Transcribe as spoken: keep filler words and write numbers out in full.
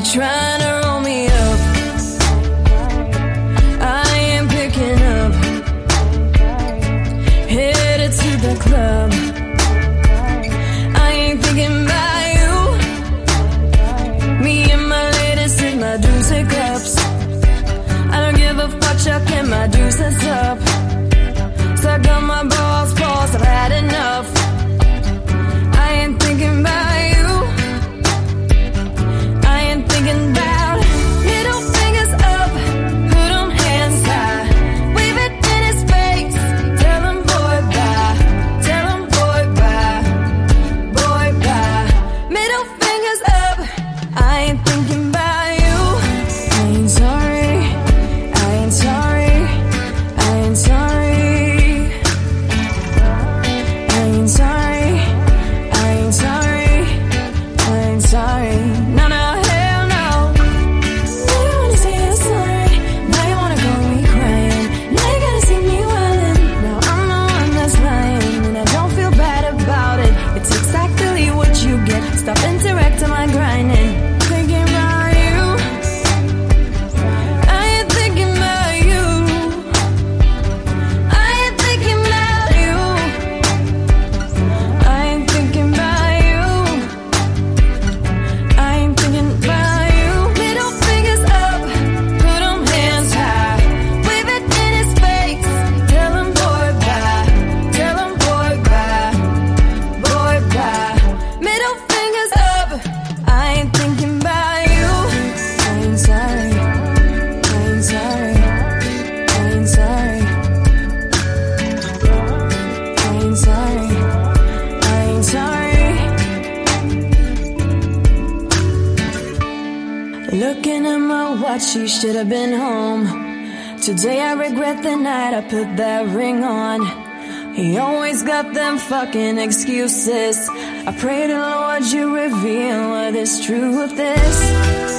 trying to roll me up. I ain't picking up. Headed to the club. I ain't thinking about you. Me and my ladies in my juicy cups. I don't give a fuck, chucking my deuces up. Suck on my balls, balls, I've had enough. I ain't thinking about you. I ain't thinking about middle fingers up, put 'em hands high, wave it in his face, tell him boy bye, tell him boy bye, boy bye. Middle fingers up, I ain't thinking about you. I ain't sorry, I ain't sorry, I ain't sorry, I ain't sorry, I ain't sorry, I ain't sorry. No, no, hell no. Now you wanna say you're sorry. Now you wanna call me crying. Now you gotta see me wildin'. Now I'm the one that's lying, and I don't feel bad about it. It's exactly what you get. Stop interacting my grinding. Thinking about you. I ain't thinking about you. I ain't thinking about you. I ain't thinking about you. I ain't thinking about you. Middle fingers up, put 'em hands high, wave it in his face, tell him boy bye, tell him boy bye, boy bye. Middle fingers up, I ain't thinking about you. I ain't sorry, I ain't sorry, I ain't sorry, I ain't sorry, I ain't sorry. Looking at my watch, you should have been home. Today I regret the night I put that ring on. He always got them fucking excuses. I pray the Lord you reveal what is true of this.